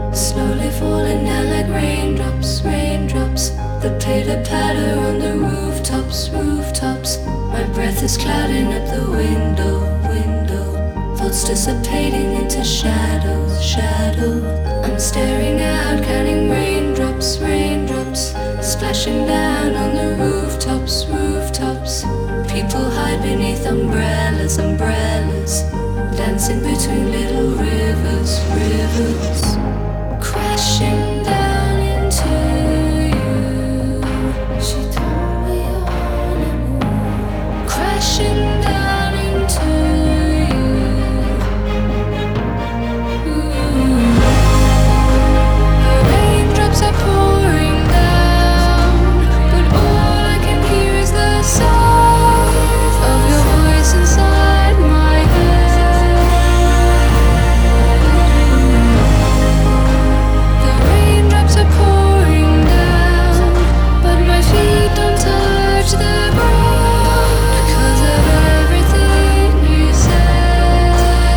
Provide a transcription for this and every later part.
slowly falling down like raindrops, raindrops. The pitter patter on the rooftops, rooftops. My breath is clouding up the window, window. Thoughts dissipating into shadows, shadow. I'm staring out, counting raindrops, raindrops, splashing down on the rooftops, rooftops. People hide beneath umbrellas, umbrellas, dancing between little rivers, rivers, crashing down into you. She told me on a move, crashing down into you. Ooh. The raindrops are pouring down, but all I can hear is the sound of your voice inside my head. The raindrops are pouring down, but my feet don't touch the ground because of everything you said.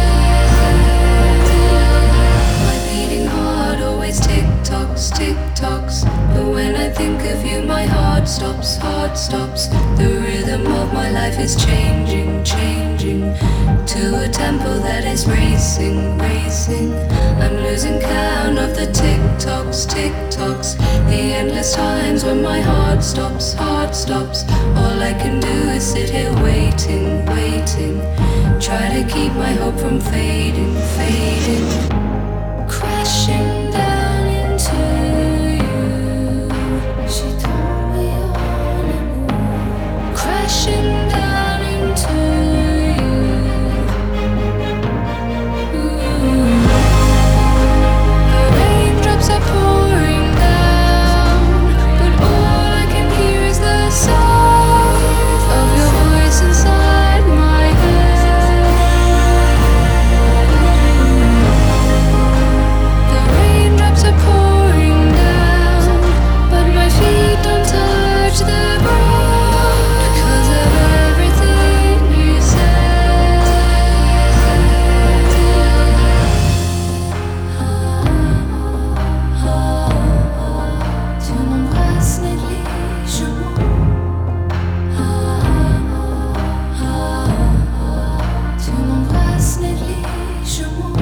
My beating heart always tick-tocks, tick-tocks, but when I think of you my heart stops, heart stops. The rhythm of my life is changing, changing to a tempo that is racing, racing. I'm losing count of the tick-tocks, tick-tocks, the endless times when my heart stops, heart stops. All I can do is sit here waiting, waiting, try to keep my hope from fading, fading, crashing down into you. She told me on a move, crashing down into you. Ooh. The raindrops are pouring down, but all I can hear is the sound of your voice inside my head. The raindrops are pouring down, but my feet don't touch the ground because of everything you said. Tu m'embrasses négligemment. Tu m'embrasses négligemment.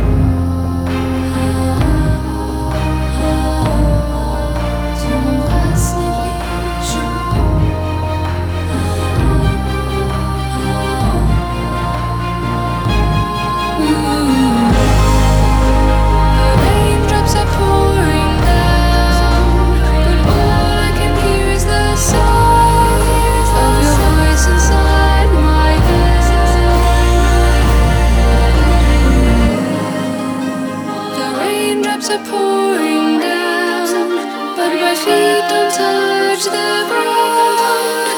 Tu m'embrasses négligemment. Ooh. The raindrops are pouring down, but all I can hear is the sound of your voice inside my head. The raindrops are pouring down, but my feet don't touch the ground